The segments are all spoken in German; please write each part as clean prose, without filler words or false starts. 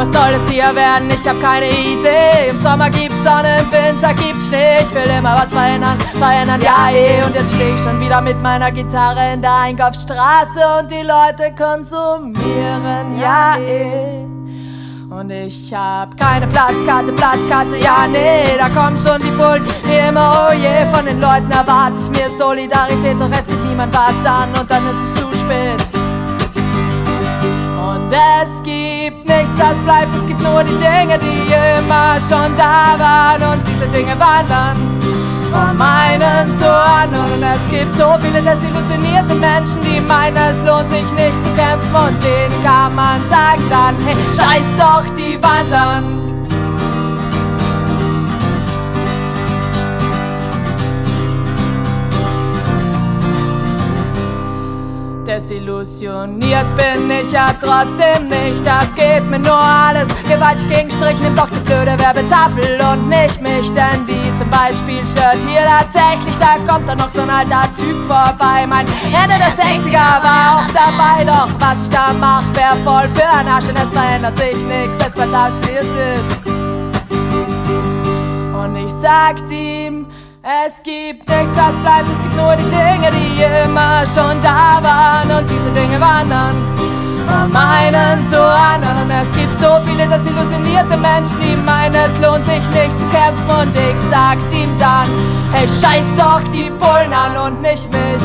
Was soll es hier werden? Ich hab keine Idee. Im Sommer gibt's Sonne, im Winter gibt's Schnee. Ich will immer was verändern, ja eh. Und jetzt steh ich schon wieder mit meiner Gitarre in der Einkaufsstraße und die Leute konsumieren, ja eh. Und ich hab keine Platzkarte, ja nee. Da kommen schon die Bullen, wie immer, oh je. Von den Leuten erwarte ich mir Solidarität, doch es geht niemand was an und dann ist es zu spät. Und es gibt nichts, was bleibt, es gibt nur die Dinge, die immer schon da waren. Und diese Dinge wandern vom einen zur anderen. Und es gibt so viele desillusionierte Menschen, die meinen, es lohnt sich nicht zu kämpfen. Und denen kann man sagen dann, hey, scheiß doch, die wandern. Desillusioniert bin ich ja trotzdem nicht, das gibt mir nur alles gewaltig gegen Strich. Nimm doch die blöde Werbetafel und nicht mich, denn die zum Beispiel stört hier tatsächlich. Da kommt dann noch so ein alter Typ vorbei. Mein Ende der 60er war auch dabei, doch was ich da mach, wär voll für ein Arsch, denn es verändert sich nix, es bleibt alles wie es ist. Und ich sag ihm, es gibt nichts, was bleibt, es gibt nur die Dinge, die immer schon da waren. Und diese Dinge wandern vom einen zur anderen. Und es gibt so viele desillusionierte Menschen, die meinen, es lohnt sich nicht zu kämpfen. Und ich sag ihm dann, hey, scheiß doch die Bullen an und nicht mich.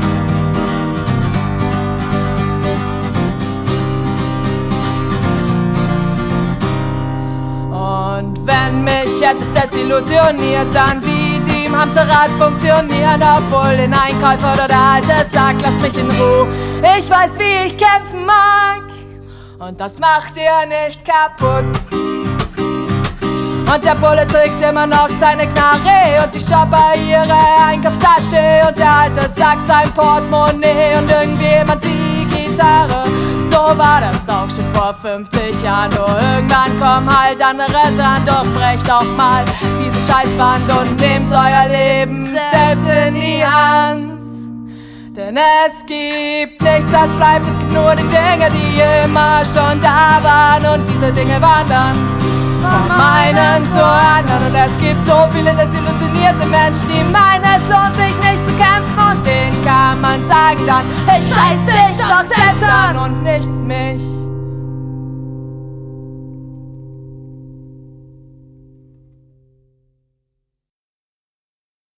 Und wenn mich etwas desillusioniert, dann die im Hamsterrad funktionieren, obwohl den Einkäufer oder der alte sagt, lasst mich in Ruhe. Ich weiß, wie ich kämpfen mag und das macht ihr nicht kaputt. Und der Bulle trägt immer noch seine Knarre und die Shopper ihre Einkaufstasche und der alte sagt sein Portemonnaie und irgendjemand die Gitarre. So war das auch schon vor 50 Jahren, nur irgendwann kommen halt andere dran. Doch brecht doch mal diese Scheißwand und nehmt euer Leben selbst in die Hand. Denn es gibt nichts, was bleibt, es gibt nur die Dinge, die immer schon da waren. Und diese Dinge wandern vom einen zur anderen. Und es gibt so viele desillusionierte Menschen, die meinen, es lohnt sich nicht zu kämpfen. Und denen kann man sagen dann, hey, scheiß dich doch selbst an und nicht